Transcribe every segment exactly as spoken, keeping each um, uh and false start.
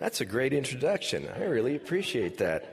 That's a great introduction. I really appreciate that.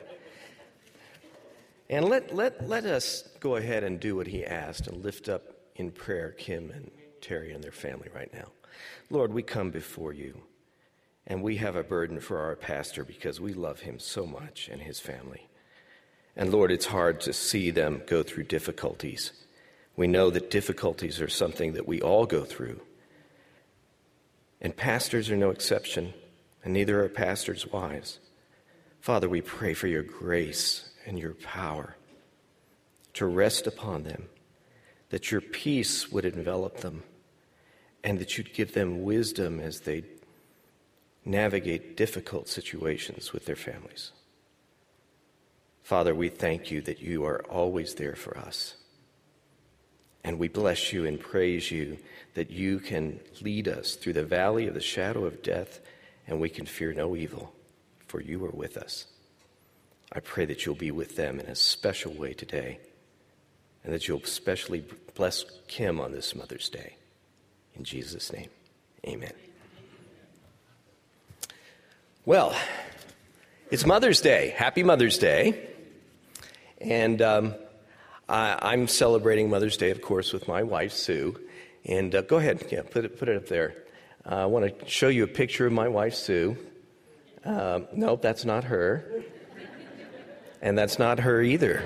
And let, let, let us go ahead and do what he asked and lift up in prayer Kim and Terry and their family right now. Lord, we come before you, and we have a burden for our pastor because we love him so much and his family. And Lord, it's hard to see them go through difficulties. We know that difficulties are something that we all go through. And pastors are no exception, and neither are pastors' wives. Father, we pray for your grace and your power to rest upon them, that your peace would envelop them, and that you'd give them wisdom as they navigate difficult situations with their families. Father, we thank you that you are always there for us. And we bless you and praise you that you can lead us through the valley of the shadow of death, and we can fear no evil, for you are with us. I pray that you'll be with them in a special way today, and that you'll especially bless Kim on this Mother's Day. In Jesus' name, amen. Well, it's Mother's Day. Happy Mother's Day. And um, I, I'm celebrating Mother's Day, of course, with my wife, Sue. And uh, go ahead, yeah, put it, put it up there. Uh, I want to show you a picture of my wife, Sue. Um, nope, that's not her. And that's not her either.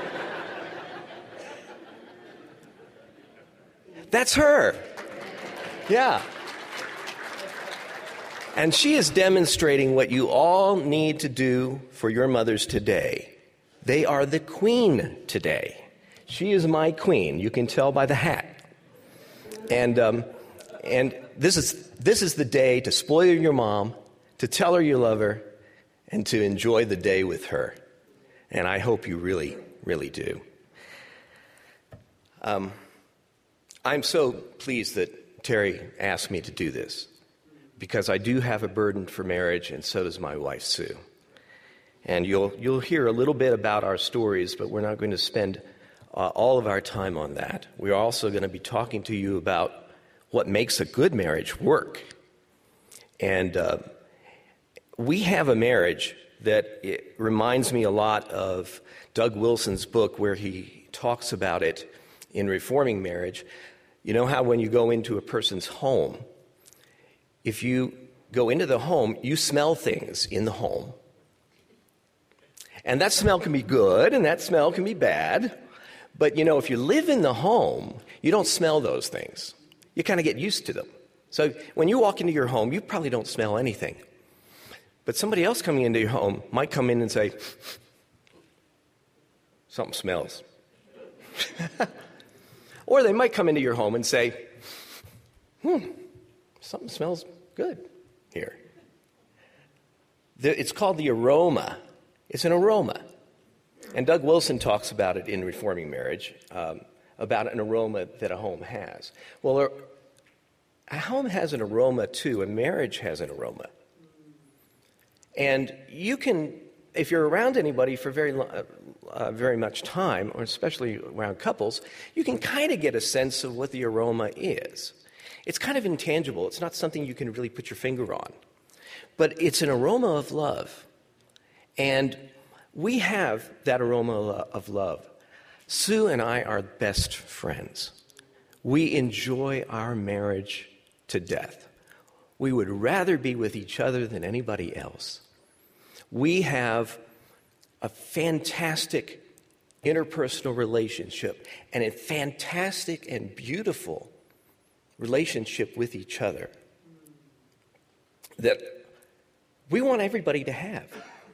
That's her. Yeah. And she is demonstrating what you all need to do for your mothers today. They are the queen today. She is my queen. You can tell by the hat. And um, and this is this is the day to spoil your mom, to tell her you love her, and to enjoy the day with her. And I hope you really, really do. Um, I'm so pleased that Terry asked me to do this, because I do have a burden for marriage, and so does my wife, Sue. And you'll you'll hear a little bit about our stories, but we're not going to spend uh, all of our time on that. We're also going to be talking to you about what makes a good marriage work. And uh, we have a marriage that it reminds me a lot of Doug Wilson's book, where he talks about it in Reforming Marriage. You know how when you go into a person's home, if you go into the home, you smell things in the home. And that smell can be good, and that smell can be bad. But, you know, if you live in the home, you don't smell those things. You kind of get used to them. So when you walk into your home, you probably don't smell anything. But somebody else coming into your home might come in and say, something smells. Or they might come into your home and say, hmm, something smells good here. It's called the aroma. It's an aroma. And Doug Wilson talks about it in Reforming Marriage, um, about an aroma that a home has. Well, a home has an aroma too, and marriage has an aroma. And you can, if you're around anybody for very uh, uh, very much time, or especially around couples, you can kind of get a sense of what the aroma is. It's kind of intangible. It's not something you can really put your finger on. But it's an aroma of love. And we have that aroma of love. Sue and I are best friends. We enjoy our marriage to death. We would rather be with each other than anybody else. We have a fantastic interpersonal relationship and a fantastic and beautiful relationship with each other that we want everybody to have.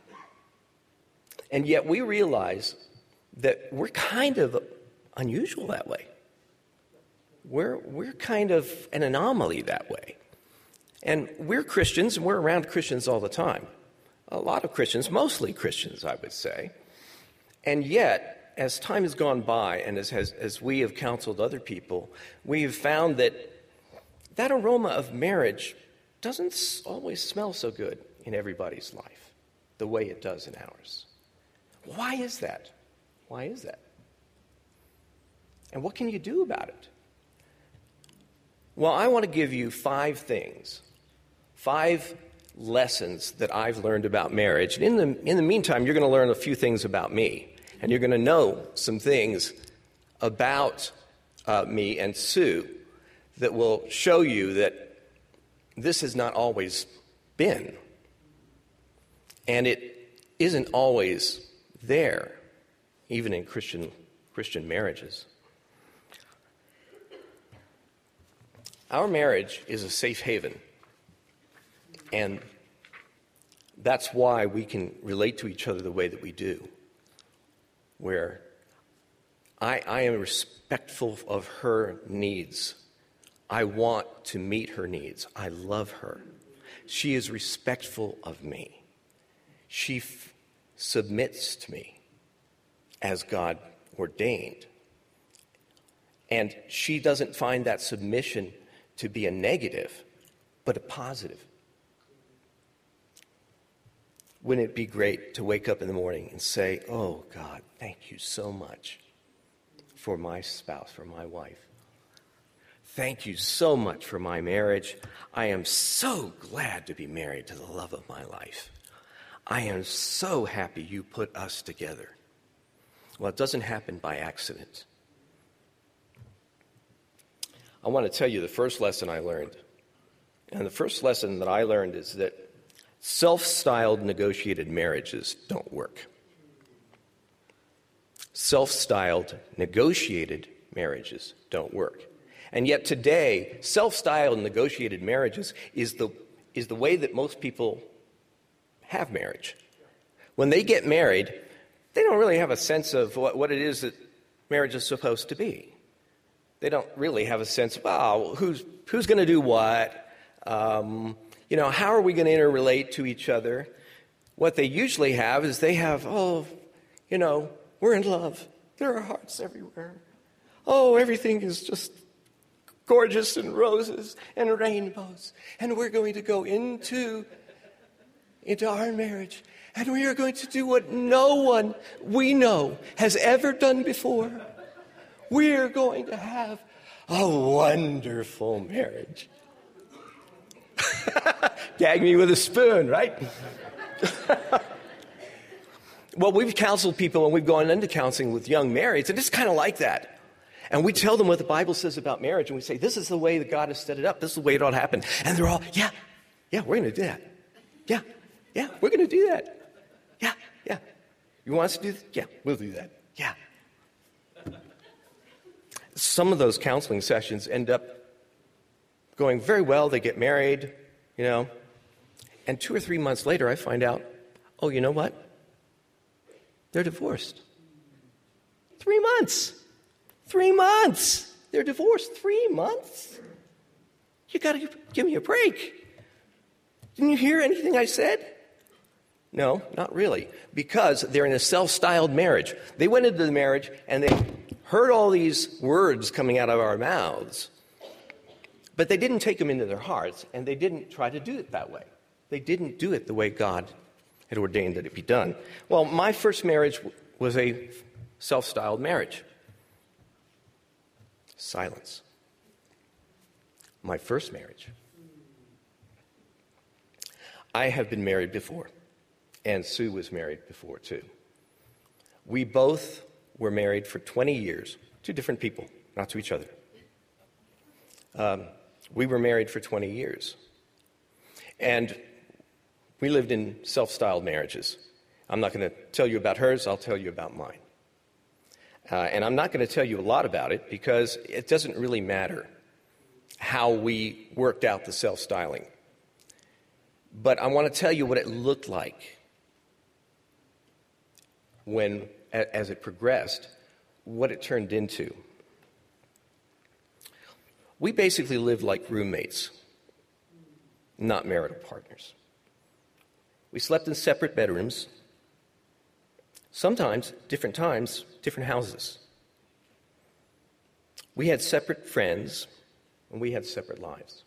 And yet we realize that we're kind of unusual that way. We're, we're kind of an anomaly that way. And we're Christians, and we're around Christians all the time. A lot of Christians, mostly Christians, I would say. And yet, as time has gone by, and as, as, as we have counseled other people, we have found that that aroma of marriage doesn't always smell so good in everybody's life the way it does in ours. Why is that? Why is that? And what can you do about it? Well, I want to give you five things, five lessons that I've learned about marriage. And in the, in the meantime, you're going to learn a few things about me. And you're going to know some things about uh, me and Sue that will show you that this has not always been. And it isn't always there, even in Christian Christian marriages. Our marriage is a safe haven. And that's why we can relate to each other the way that we do, where I, I am respectful of her needs. I want to meet her needs. I love her. She is respectful of me. She f- submits to me as God ordained. And she doesn't find that submission to be a negative, but a positive. Wouldn't it be great to wake up in the morning and say, oh, God, thank you so much for my spouse, for my wife. Thank you so much for my marriage. I am so glad to be married to the love of my life. I am so happy you put us together. Well, it doesn't happen by accident. I want to tell you the first lesson I learned. And the first lesson that I learned is that self-styled negotiated marriages don't work. Self-styled negotiated marriages don't work. And yet today, self-styled negotiated marriages is the, is the way that most people have marriage. When they get married, they don't really have a sense of what, what it is that marriage is supposed to be. They don't really have a sense of, oh, who's, who's going to do what? Um, you know, how are we going to interrelate to each other? What they usually have is they have, oh, you know, we're in love. There are hearts everywhere. Oh, everything is just gorgeous and roses and rainbows. And we're going to go into, into our marriage. And we are going to do what no one we know has ever done before. We are going to have a wonderful marriage. Gag me with a spoon, right? Well, we've counseled people and we've gone into counseling with young marrieds, and it's kind of like that. And we tell them what the Bible says about marriage, and we say, this is the way that God has set it up. This is the way it ought to happen. And they're all, yeah, yeah, we're going to do that. Yeah, yeah, we're going to do that. Yeah, yeah. You want us to do that? Yeah, we'll do that. Yeah. Some of those counseling sessions end up going very well. They get married, you know, and two or three months later, I find out, oh, you know what? They're divorced. Three months. Three months. They're divorced. Three months? You got to give me a break. Didn't you hear anything I said? No, not really, because they're in a self-styled marriage. They went into the marriage and they heard all these words coming out of our mouths, but they didn't take them into their hearts, and they didn't try to do it that way. They didn't do it the way God had ordained that it be done. Well, my first marriage was a self-styled marriage. Silence. My first marriage. I have been married before, and Sue was married before too. We both were married for twenty years to different people, not to each other. Um, we were married for twenty years. And we lived in self-styled marriages. I'm not going to tell you about hers, I'll tell you about mine. Uh, and I'm not going to tell you a lot about it because it doesn't really matter how we worked out the self-styling. But I want to tell you what it looked like when, as it progressed, what it turned into. We basically lived like roommates, not marital partners. We slept in separate bedrooms, sometimes, different times, different houses. We had separate friends, and we had separate lives.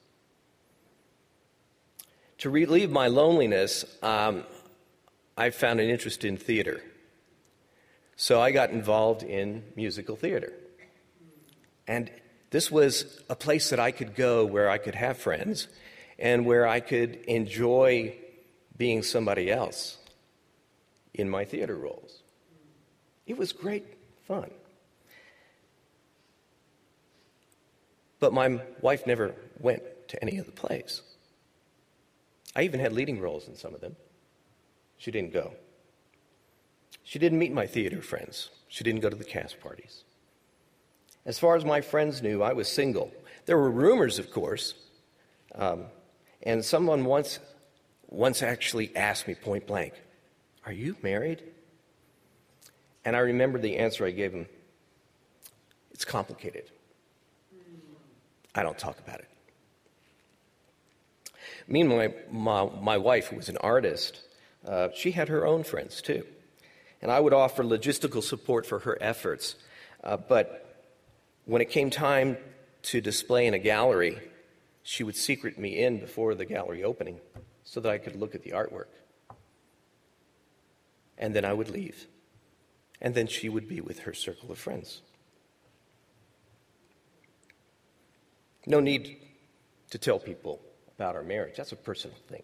To relieve my loneliness, um, I found an interest in theater. So I got involved in musical theater. And this was a place that I could go where I could have friends and where I could enjoy being somebody else in my theater roles. It was great fun. But my wife never went to any of the plays. I even had leading roles in some of them. She didn't go. She didn't meet my theater friends. She didn't go to the cast parties. As far as my friends knew, I was single. There were rumors, of course, um, and someone once, once actually asked me point blank, "Are you married?" And I remember the answer I gave him. It's complicated. I don't talk about it. Meanwhile, my, my wife, who was an artist, uh, she had her own friends too. And I would offer logistical support for her efforts. Uh, but when it came time to display in a gallery, she would secret me in before the gallery opening so that I could look at the artwork. And then I would leave. And then she would be with her circle of friends. No need to tell people about our marriage. That's a personal thing.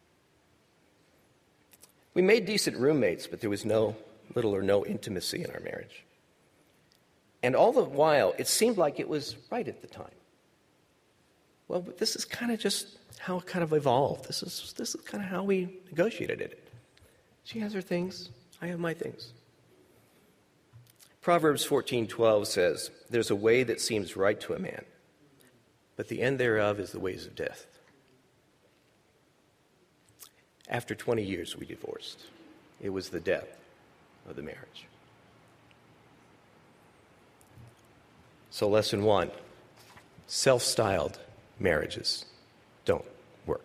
We made decent roommates, but there was no little or no intimacy in our marriage. And all the while, it seemed like it was right at the time. Well, but this is kind of just how it kind of evolved. This is this is kind of how we negotiated it. She has her things, I have my things. Proverbs fourteen twelve says, "There's a way that seems right to a man, but the end thereof is the ways of death." After twenty years, we divorced. It was the death of the marriage. So lesson one, self-styled marriages don't work.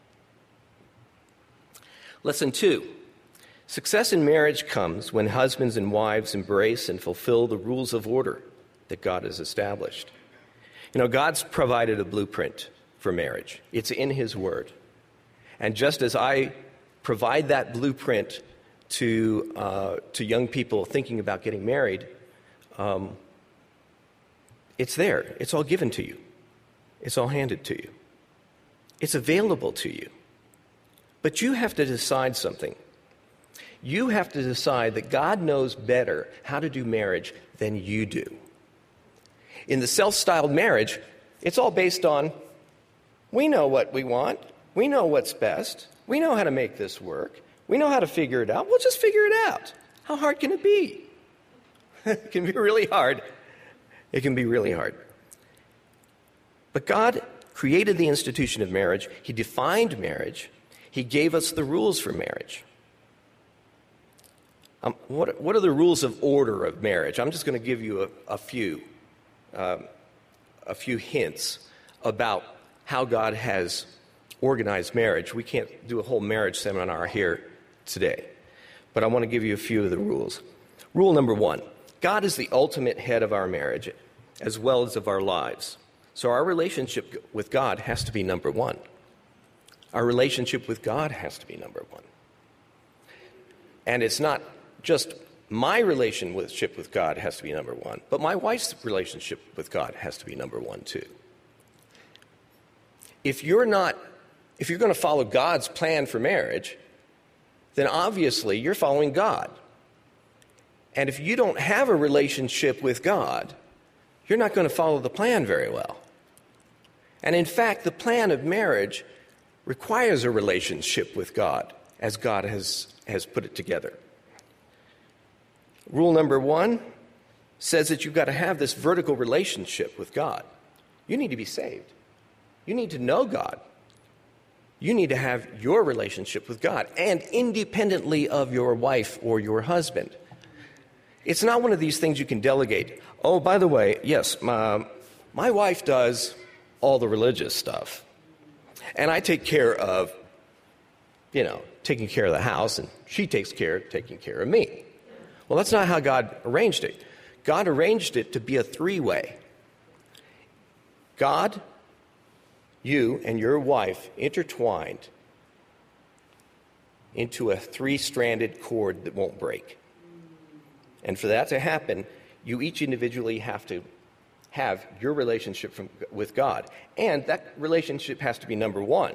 Lesson two, success in marriage comes when husbands and wives embrace and fulfill the rules of order that God has established. You know, God's provided a blueprint for marriage. It's in His Word. And just as I provide that blueprint to uh, to young people thinking about getting married, um, it's there. It's all given to you. It's all handed to you. It's available to you. But you have to decide something. You have to decide that God knows better how to do marriage than you do. In the self-styled marriage, it's all based on, we know what we want. We know what's best. We know how to make this work. We know how to figure it out. We'll just figure it out. How hard can it be? It can be really hard. It can be really hard. But God created the institution of marriage. He defined marriage. He gave us the rules for marriage. Um, what, what are the rules of order of marriage? I'm just going to give you a, a few, um, a few hints about how God has organized marriage. We can't do a whole marriage seminar here today, but I want to give you a few of the rules. Rule number one, God is the ultimate head of our marriage as well as of our lives. So our relationship with God has to be number one. Our relationship with God has to be number one. And it's not just my relationship with God has to be number one, but my wife's relationship with God has to be number one too. If you're not, if you're going to follow God's plan for marriage, then obviously you're following God. And if you don't have a relationship with God, you're not going to follow the plan very well. And in fact, the plan of marriage requires a relationship with God, as God has, has put it together. Rule number one says that you've got to have this vertical relationship with God. You need to be saved. You need to know God. You need to have your relationship with God, and independently of your wife or your husband. It's not one of these things you can delegate. Oh, by the way, yes, my, my wife does all the religious stuff. And I take care of, you know, taking care of the house, and she takes care of taking care of me. Well, that's not how God arranged it. God arranged it to be a three-way. God, you, and your wife intertwined into a three-stranded cord that won't break. And for that to happen, you each individually have to have your relationship from, with God. And that relationship has to be number one.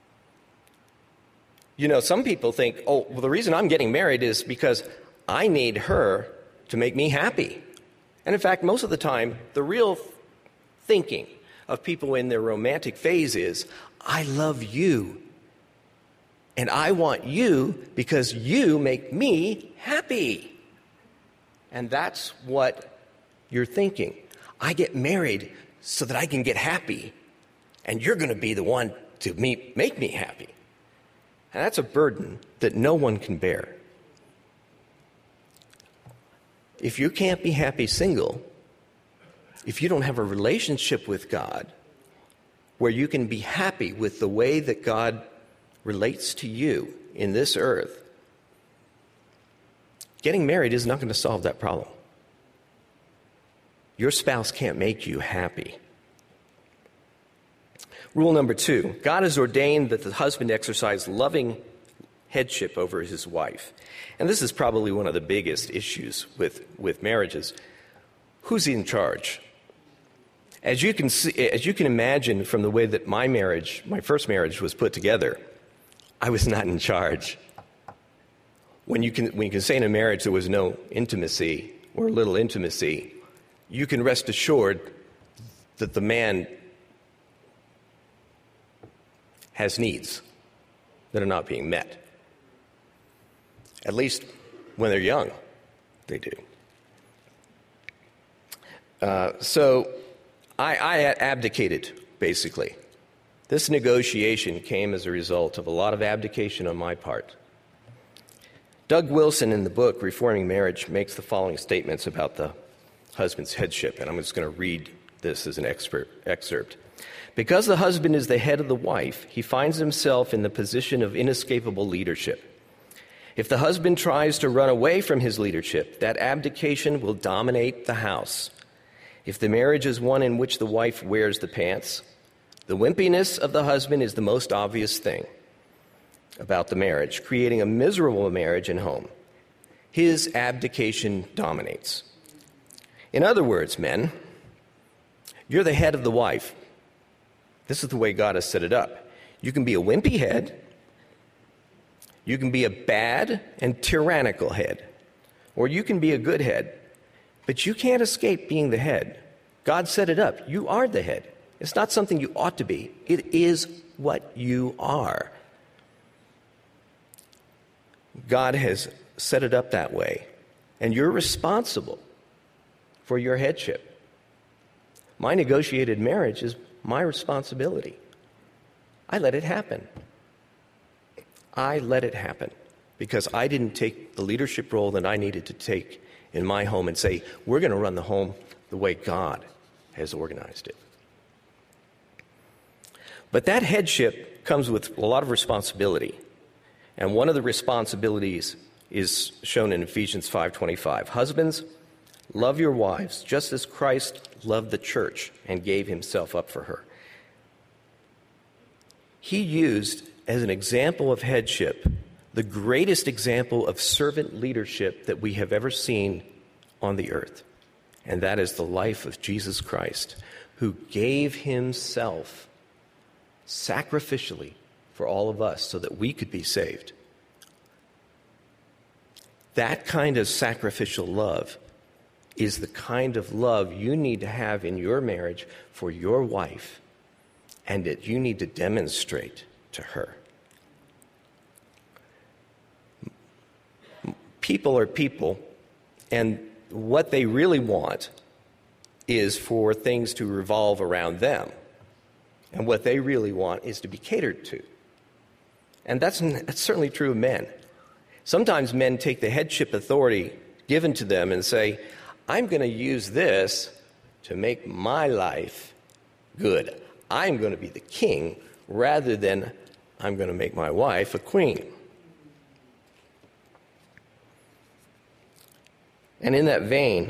You know, some people think, oh, well, the reason I'm getting married is because I need her to make me happy. And in fact, most of the time, the real thinking of people in their romantic phase is, I love you. And I want you because you make me happy. And that's what you're thinking. I get married so that I can get happy. And you're going to be the one to me, make me happy. And that's a burden that no one can bear. If you can't be happy single, if you don't have a relationship with God where you can be happy with the way that God relates to you in this earth, getting married is not going to solve that problem. Your spouse can't make you happy. Rule number two, God has ordained that the husband exercise loving headship over his wife. And this is probably one of the biggest issues with, with marriages. Who's in charge? As you can see, as you can imagine from the way that my marriage, my first marriage was put together, I was not in charge. When you can, when you can say in a marriage there was no intimacy or little intimacy, you can rest assured that the man has needs that are not being met. At least when they're young, they do. Uh, so I, I abdicated, basically. This negotiation came as a result of a lot of abdication on my part. Doug Wilson, in the book Reforming Marriage, makes the following statements about the husband's headship, and I'm just going to read this as an expert, excerpt. Because the husband is the head of the wife, he finds himself in the position of inescapable leadership. If the husband tries to run away from his leadership, that abdication will dominate the house. If the marriage is one in which the wife wears the pants, the wimpiness of the husband is the most obvious thing about the marriage, creating a miserable marriage and home. His abdication dominates. In other words, men, you're the head of the wife. This is the way God has set it up. You can be a wimpy head. You can be a bad and tyrannical head. Or you can be a good head. But you can't escape being the head. God set it up. You are the head. It's not something you ought to be. It is what you are. God has set it up that way. And you're responsible for your headship. My negotiated marriage is my responsibility. I let it happen. I let it happen because I didn't take the leadership role that I needed to take in my home and say, we're going to run the home the way God has organized it. But that headship comes with a lot of responsibility. And one of the responsibilities is shown in Ephesians five twenty-five. Husbands, love your wives just as Christ loved the church and gave himself up for her. He used as an example of headship the greatest example of servant leadership that we have ever seen on the earth. And that is the life of Jesus Christ, who gave himself sacrificially for all of us so that we could be saved. That kind of sacrificial love is the kind of love you need to have in your marriage for your wife and that you need to demonstrate to her. People are people, and what they really want is for things to revolve around them. And what they really want is to be catered to. And that's, that's certainly true of men. Sometimes men take the headship authority given to them and say, I'm going to use this to make my life good. I'm going to be the king rather than I'm going to make my wife a queen. And in that vein,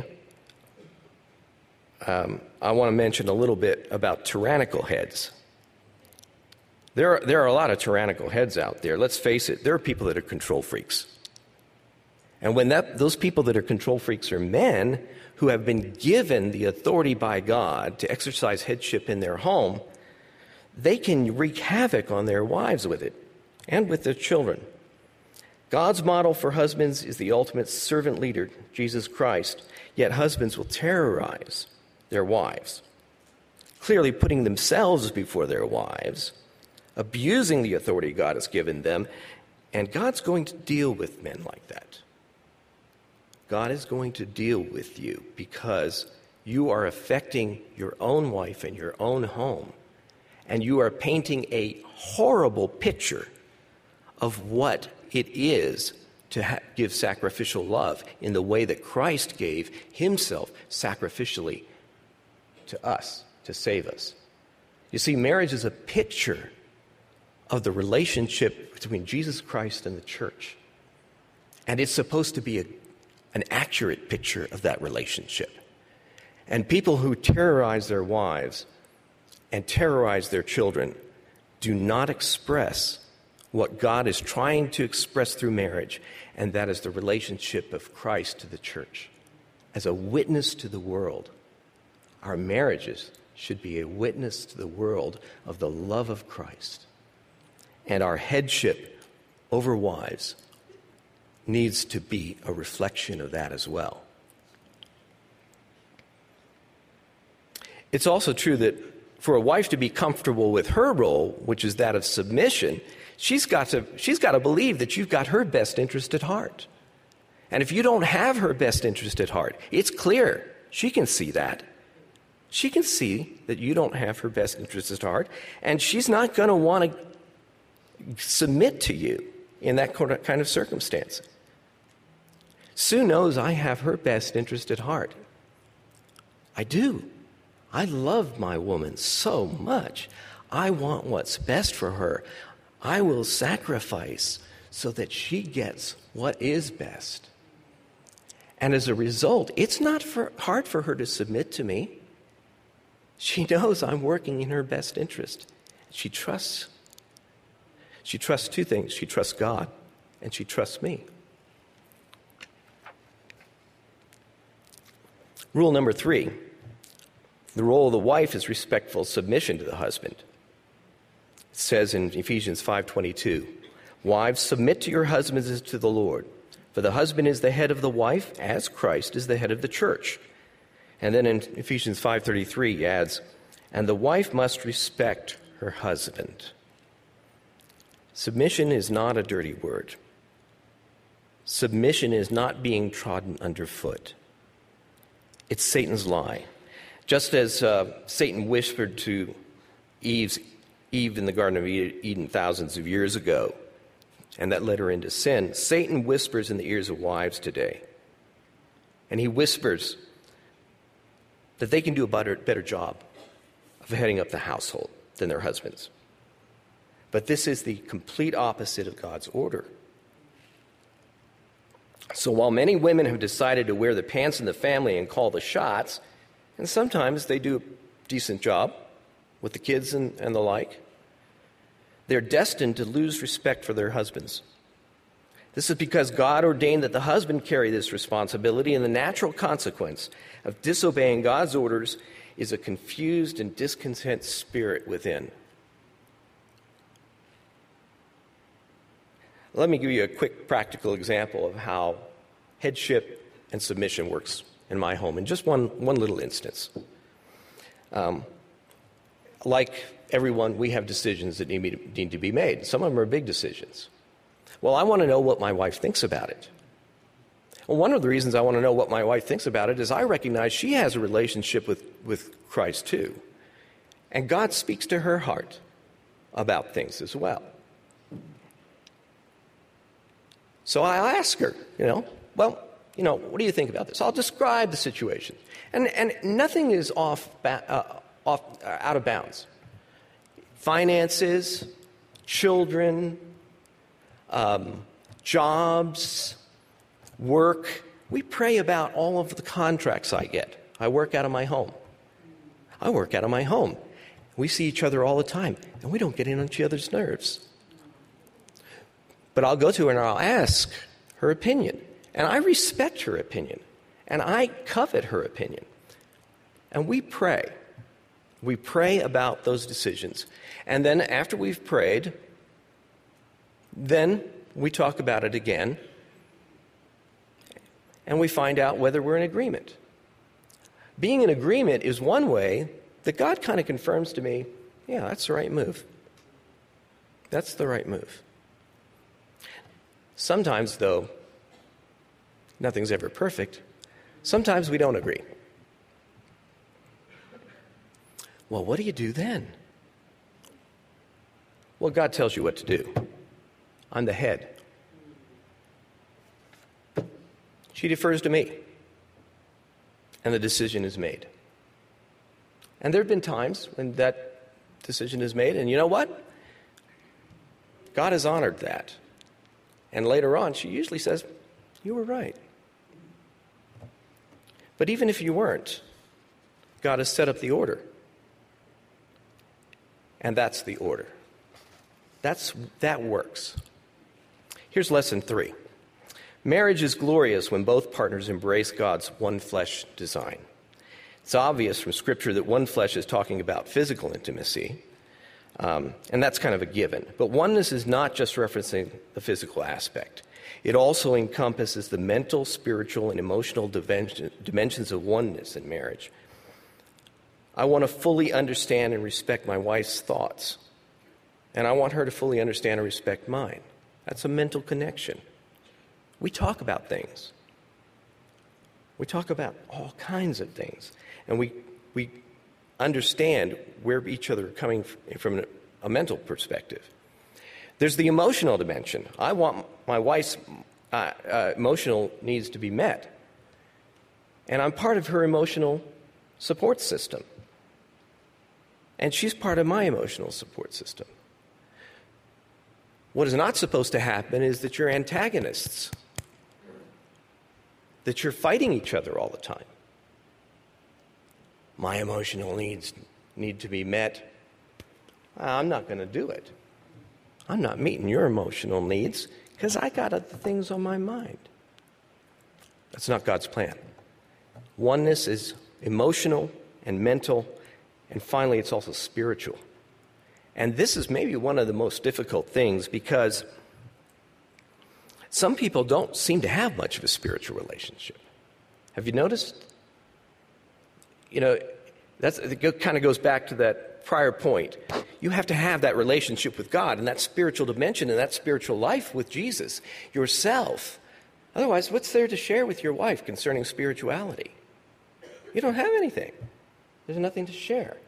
um, I want to mention a little bit about tyrannical heads. There are, there are a lot of tyrannical heads out there. Let's face it, there are people that are control freaks. And when that, those people that are control freaks are men who have been given the authority by God to exercise headship in their home, they can wreak havoc on their wives with it and with their children. God's model for husbands is the ultimate servant leader, Jesus Christ, yet husbands will terrorize their wives, clearly putting themselves before their wives, abusing the authority God has given them, and God's going to deal with men like that. God is going to deal with you because you are affecting your own wife and your own home, and you are painting a horrible picture of what it is to ha- give sacrificial love in the way that Christ gave himself sacrificially to us, to save us. You see, marriage is a picture of the relationship between Jesus Christ and the church. And it's supposed to be a, an accurate picture of that relationship. And people who terrorize their wives and terrorize their children do not express what God is trying to express through marriage, and that is the relationship of Christ to the church. As a witness to the world, our marriages should be a witness to the world of the love of Christ. And our headship over wives needs to be a reflection of that as well. It's also true that for a wife to be comfortable with her role, which is that of submission, she's got to, she's got to believe that you've got her best interest at heart. And if you don't have her best interest at heart, it's clear. She can see that. She can see that you don't have her best interest at heart, and she's not going to want to submit to you in that kind of circumstance. Sue knows I have her best interest at heart. I do. I love my woman so much. I want what's best for her. I will sacrifice so that she gets what is best. And as a result, it's not for, hard for her to submit to me. She knows I'm working in her best interest. She trusts. She trusts two things. She trusts God, and she trusts me. Rule number three. The role of the wife is respectful submission to the husband. It says in Ephesians five twenty-two, "Wives, submit to your husbands as to the Lord. For the husband is the head of the wife, as Christ is the head of the church." And then in Ephesians five thirty-three, he adds, "And the wife must respect her husband." Submission is not a dirty word. Submission is not being trodden underfoot. It's Satan's lie. Just as uh, Satan whispered to Eve's, Eve in the Garden of Eden thousands of years ago, and that led her into sin, Satan whispers in the ears of wives today. And he whispers that they can do a better, better job of heading up the household than their husbands. But this is the complete opposite of God's order. So while many women have decided to wear the pants in the family and call the shots, and sometimes they do a decent job with the kids and, and the like, they're destined to lose respect for their husbands. This is because God ordained that the husband carry this responsibility, and the natural consequence of disobeying God's orders is a confused and discontent spirit within. Let me give you a quick practical example of how headship and submission works in my home in just one, one little instance. Um, like everyone, we have decisions that need, need to be made. Some of them are big decisions. Well, I want to know what my wife thinks about it. Well, one of the reasons I want to know what my wife thinks about it is I recognize she has a relationship with, with Christ too. And God speaks to her heart about things as well. So I'll ask her, you know, well, you know, what do you think about this? I'll describe the situation. And and nothing is off, uh, off uh, out of bounds. Finances, children, um, jobs, work. We pray about all of the contracts I get. I work out of my home. I work out of my home. We see each other all the time, and we don't get in on each other's nerves. But I'll go to her and I'll ask her opinion. And I respect her opinion. And I covet her opinion. And we pray. We pray about those decisions. And then after we've prayed, then we talk about it again. And we find out whether we're in agreement. Being in agreement is one way that God kind of confirms to me, yeah, that's the right move. That's the right move. Sometimes, though, nothing's ever perfect. Sometimes we don't agree. Well, what do you do then? Well, God tells you what to do. I'm the head. She defers to me. And the decision is made. And there have been times when that decision is made, and you know what? God has honored that. And later on, she usually says, you were right. But even if you weren't, God has set up the order. And that's the order. That's, that works. Here's lesson three. Marriage is glorious when both partners embrace God's one flesh design. It's obvious from Scripture that one flesh is talking about physical intimacy, um, and that's kind of a given. But oneness is not just referencing the physical aspect. It also encompasses the mental, spiritual, and emotional dimension, dimensions of oneness in marriage. I want to fully understand and respect my wife's thoughts, and I want her to fully understand and respect mine. That's a mental connection. We talk about things. We talk about all kinds of things. And we we understand where each other are coming from a mental perspective. There's the emotional dimension. I want my wife's uh, uh, emotional needs to be met. And I'm part of her emotional support system. And she's part of my emotional support system. What is not supposed to happen is that you're antagonists, that you're fighting each other all the time. My emotional needs need to be met. I'm not going to do it. I'm not meeting your emotional needs because I got other things on my mind. That's not God's plan. Oneness is emotional and mental, and finally it's also spiritual. And this is maybe one of the most difficult things because some people don't seem to have much of a spiritual relationship. Have you noticed? You know, that's, it kind of goes back to that prior point. You have to have that relationship with God and that spiritual dimension and that spiritual life with Jesus yourself. Otherwise, what's there to share with your wife concerning spirituality? You don't have anything. There's nothing to share.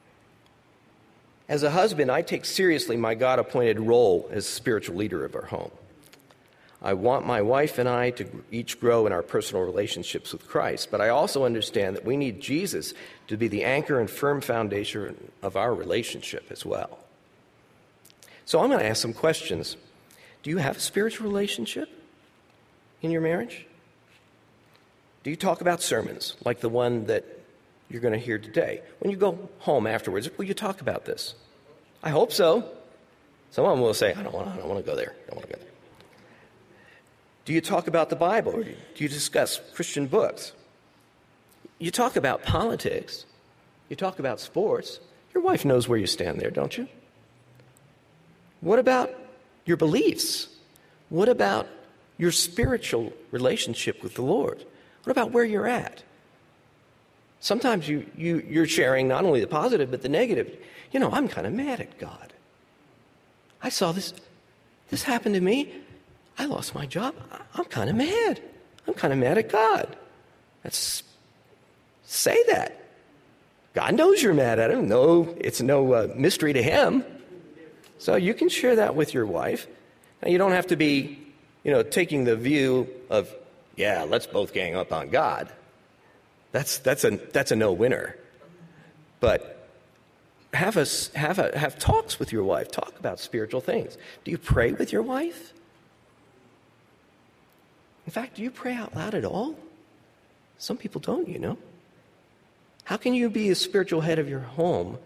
As a husband, I take seriously my God-appointed role as spiritual leader of our home. I want my wife and I to each grow in our personal relationships with Christ, but I also understand that we need Jesus to be the anchor and firm foundation of our relationship as well. So I'm going to ask some questions. Do you have a spiritual relationship in your marriage? Do you talk about sermons like the one that you're going to hear today? When you go home afterwards, will you talk about this? I hope so. Someone will say, I don't want, I don't want to go there. I don't want to go there. Do you talk about the Bible? Or do you discuss Christian books? You talk about politics. You talk about sports. Your wife knows where you stand there, don't you? What about your beliefs? What about your spiritual relationship with the Lord? What about where you're at? Sometimes you, you, you're sharing not only the positive, but the negative. You know, I'm kind of mad at God. I saw this. This happened to me. I lost my job. I'm kind of mad. I'm kind of mad at God. Let's say that. God knows you're mad at him. No, it's no uh, mystery to him. So you can share that with your wife. Now, you don't have to be, you know, taking the view of, yeah, let's both gang up on God. That's that's a that's a no-winner. But have a have a have talks with your wife. Talk about spiritual things. Do you pray with your wife? In fact, do you pray out loud at all? Some people don't, you know. How can you be a spiritual head of your home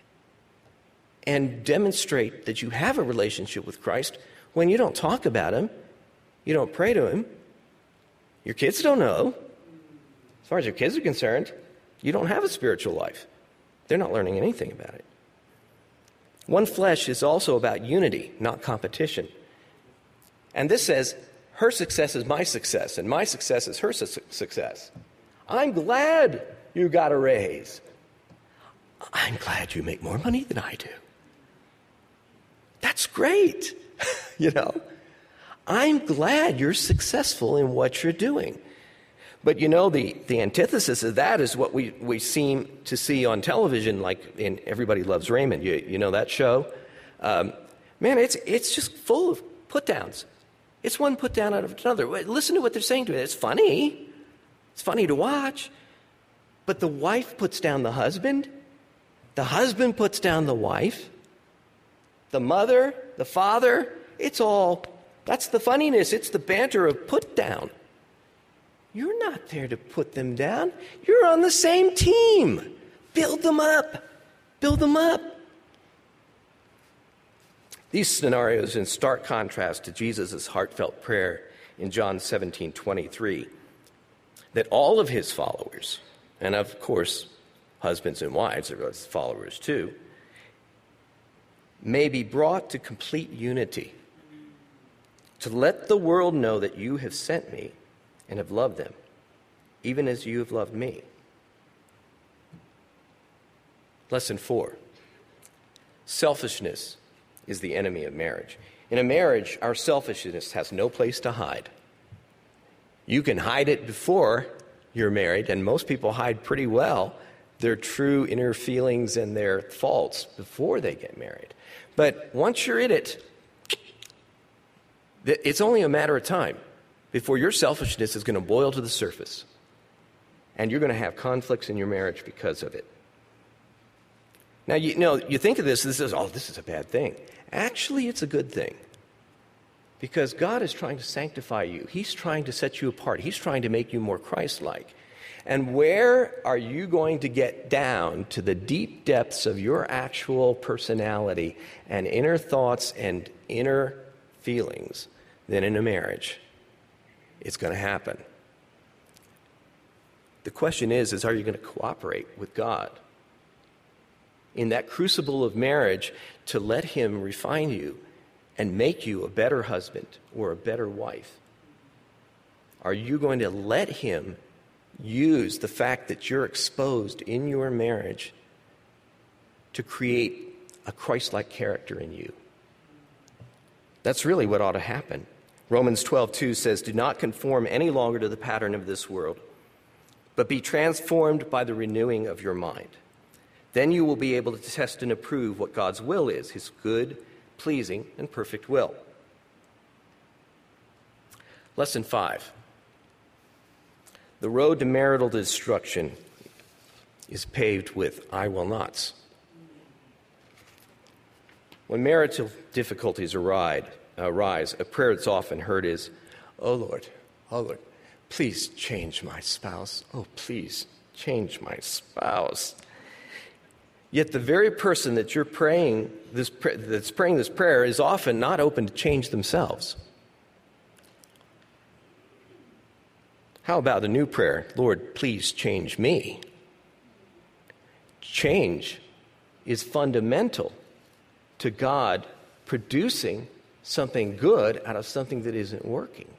and demonstrate that you have a relationship with Christ when you don't talk about him, you don't pray to him, Your kids don't know. As far as your kids are concerned, you don't have a spiritual life. They're not learning anything about it. One flesh is also about unity, not competition. And this says, her success is my success, and my success is her su- success. I'm glad you got a raise. I'm glad you make more money than I do. That's great. You know, I'm glad you're successful in what you're doing. But you know, the, the antithesis of that is what we, we seem to see on television, like in Everybody Loves Raymond. You, you know that show? Um, man, it's, it's just full of put-downs. It's one put-down out of another. Listen to what they're saying to it. It's funny. It's funny to watch. But the wife puts down the husband. The husband puts down the wife. The mother, the father, it's all, that's the funniness. It's the banter of put-down. You're not there to put them down. You're on the same team. Build them up. Build them up. These scenarios in stark contrast to Jesus' heartfelt prayer in John seventeen twenty-three, that all of his followers, and of course, husbands and wives are his followers too, may be brought to complete unity, to let the world know that you have sent me and have loved them, even as you have loved me. Lesson four. Selfishness is the enemy of marriage. In a marriage, our selfishness has no place to hide. You can hide it before you're married, and most people hide pretty well their true inner feelings and their faults before they get married. But once you're in it, it's only a matter of time before your selfishness is going to boil to the surface, and you're going to have conflicts in your marriage because of it. Now, you know, you think of this, this is, oh, this is a bad thing. Actually, it's a good thing, because God is trying to sanctify you. He's trying to set you apart. He's trying to make you more Christ-like. And where are you going to get down to the deep depths of your actual personality and inner thoughts and inner feelings than in a marriage? It's going to happen. The question is, is are you going to cooperate with God in that crucible of marriage to let him refine you and make you a better husband or a better wife? Are you going to let him use the fact that you're exposed in your marriage to create a Christ-like character in you? That's really what ought to happen. Romans twelve two says, "Do not conform any longer to the pattern of this world, but be transformed by the renewing of your mind. Then you will be able to test and approve what God's will is, his good, pleasing, and perfect will." Lesson five. The road to marital destruction is paved with "I will nots." When marital difficulties arise, arise, a prayer that's often heard is, "Oh Lord, oh Lord, please change my spouse. Oh, please change my spouse." Yet the very person that you're praying this, that's praying this prayer is often not open to change themselves. How about the new prayer, "Lord, please change me"? Change is fundamental to God producing something good out of something that isn't working.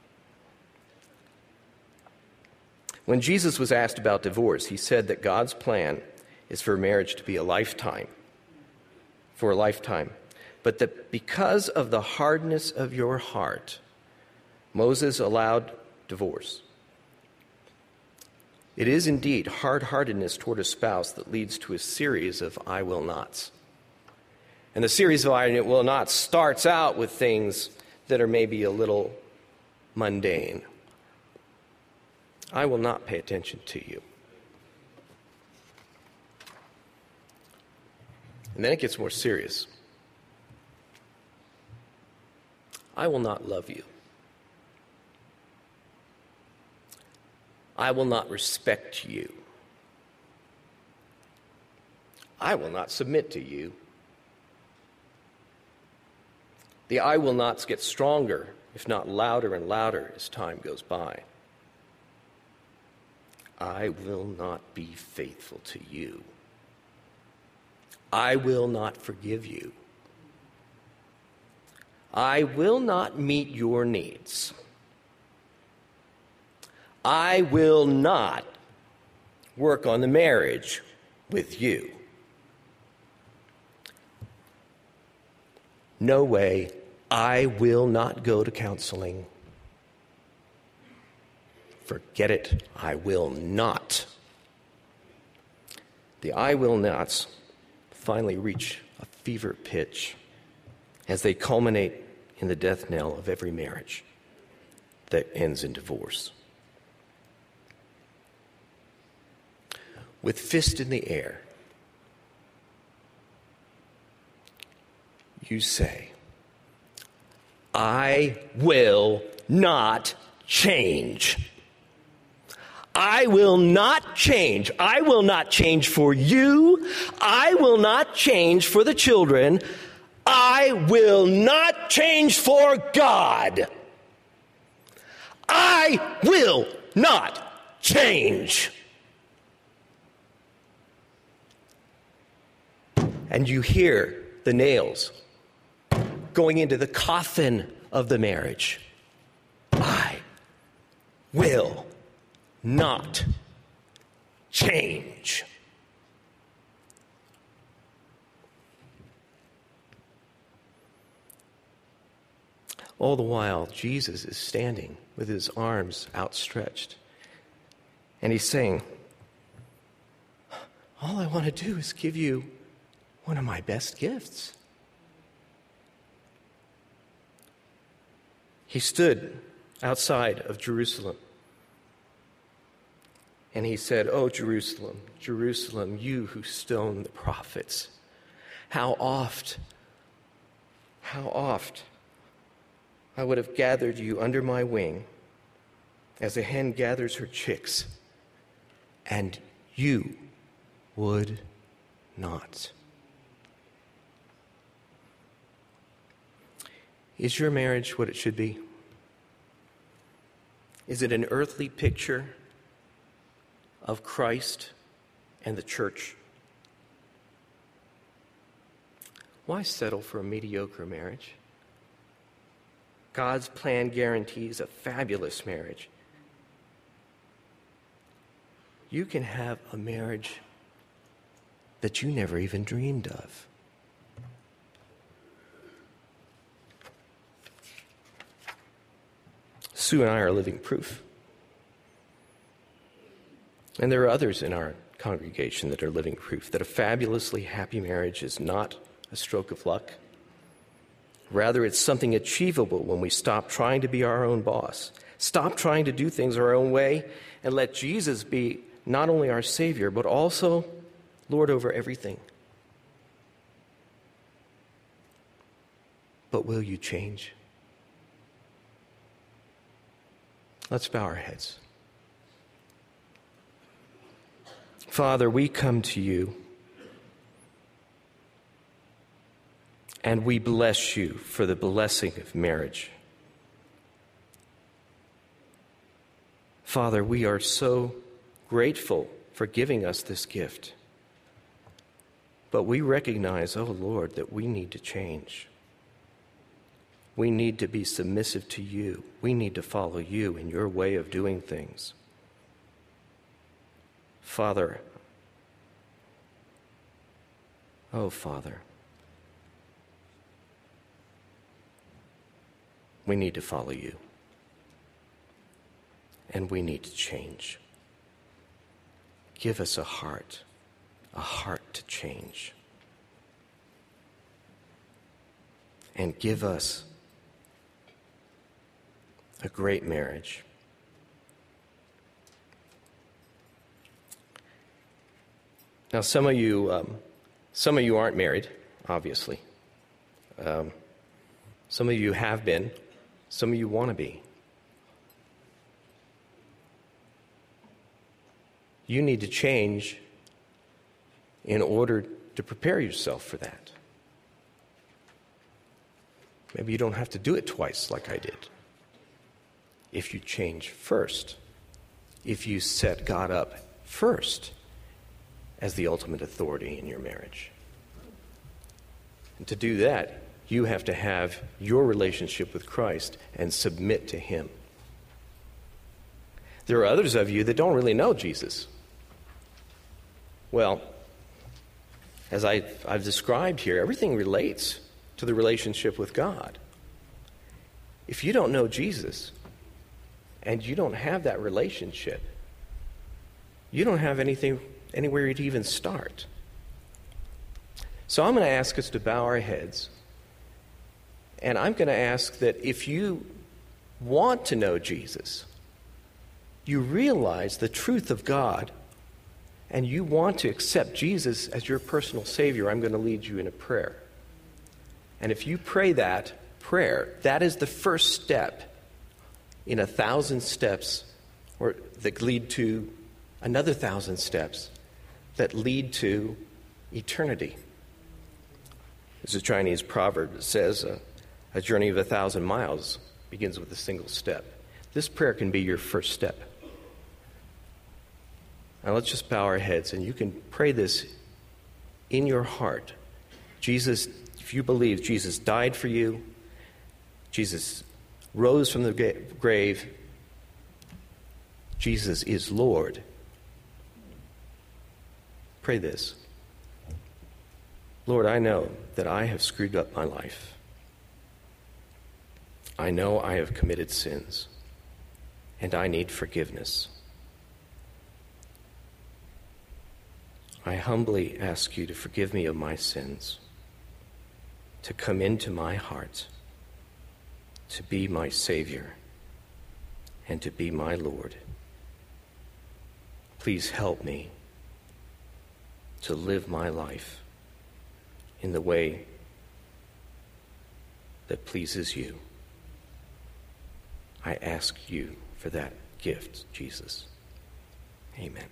When Jesus was asked about divorce, he said that God's plan is for marriage to be a lifetime, for a lifetime. But that because of the hardness of your heart, Moses allowed divorce. It is indeed hard-heartedness toward a spouse that leads to a series of "I will nots." And the series of "I will nots" starts out with things that are maybe a little mundane. "I will not pay attention to you." And then it gets more serious. "I will not love you. I will not respect you. I will not submit to you." The "I will nots" get stronger, if not louder and louder, as time goes by. I will not be faithful to you. I will not forgive you. I will not meet your needs. I will not work on the marriage with you. No way. I will not go to counseling. Forget it. I will not. The I will nots finally reach a fever pitch as they culminate in the death knell of every marriage that ends in divorce. With fist in the air, you say, I will not change. I will not change. I will not change for you. I will not change for the children. I will not change for God. I will not change. And you hear the nails going into the coffin of the marriage. I will not change. All the while, Jesus is standing with his arms outstretched. And he's saying, all I want to do is give you one of my best gifts. He stood outside of Jerusalem. And he said, oh, Jerusalem, Jerusalem, you who stone the prophets, how oft, how oft I would have gathered you under my wing as a hen gathers her chicks, and you would not. Is your marriage what it should be? Is it an earthly picture of Christ and the church? Why settle for a mediocre marriage? God's plan guarantees a fabulous marriage. You can have a marriage that you never even dreamed of. Sue and I are living proof. And there are others in our congregation that are living proof that a fabulously happy marriage is not a stroke of luck. Rather, it's something achievable when we stop trying to be our own boss, stop trying to do things our own way, and let Jesus be not only our Savior, but also Lord over everything. But will you change? Let's bow our heads. Father, we come to you and we bless you for the blessing of marriage. Father, we are so grateful for giving us this gift. But we recognize, oh Lord, that we need to change. We need to be submissive to you. We need to follow you in your way of doing things. Father, oh Father, we need to follow you. And we need to change. Give us a heart, a heart to change. And give us a great marriage. Now, some of you, um, some of you aren't married, obviously. Um, some of you have been. Some of you want to be. You need to change in order to prepare yourself for that. Maybe you don't have to do it twice like I did. If you change first, if you set God up first as the ultimate authority in your marriage. And to do that, you have to have your relationship with Christ and submit to him. There are others of you that don't really know Jesus. Well, as I, I've described here, everything relates to the relationship with God. If you don't know Jesus and you don't have that relationship, you don't have anything, anywhere to even start. So I'm going to ask us to bow our heads. And I'm going to ask that if you want to know Jesus, you realize the truth of God, and you want to accept Jesus as your personal Savior, I'm going to lead you in a prayer. And if you pray that prayer, that is the first step in a thousand steps or that lead to another thousand steps that lead to eternity. There's a Chinese proverb that says, uh, a journey of a thousand miles begins with a single step. This prayer can be your first step. Now let's just bow our heads, and you can pray this in your heart. Jesus, if you believe Jesus died for you, Jesus rose from the grave, Jesus is Lord. Pray this. Lord, I know that I have screwed up my life. I know I have committed sins, and I need forgiveness. I humbly ask you to forgive me of my sins, to come into my heart, to be my Savior, and to be my Lord. Please help me to live my life in the way that pleases you. I ask you for that gift, Jesus. Amen.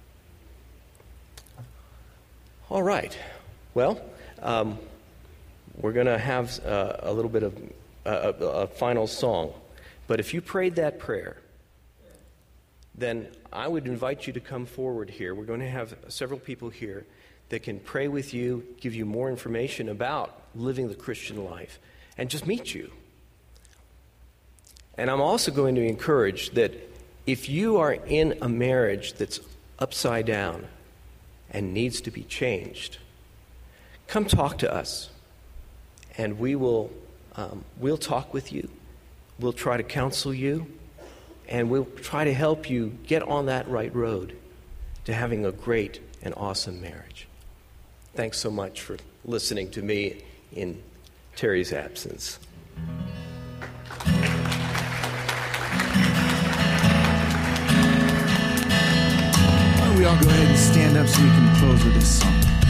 All right. Well, um, we're going to have uh, a little bit of uh, a, a final song. But if you prayed that prayer, then I would invite you to come forward here. We're going to have several people here that can pray with you, give you more information about living the Christian life, and just meet you. And I'm also going to encourage that if you are in a marriage that's upside down and needs to be changed, come talk to us, and we will um, we'll talk with you. We'll try to counsel you, and we'll try to help you get on that right road to having a great and awesome marriage. Thanks so much for listening to me in Terry's absence. Why don't we all go ahead and stand up so we can close with this song?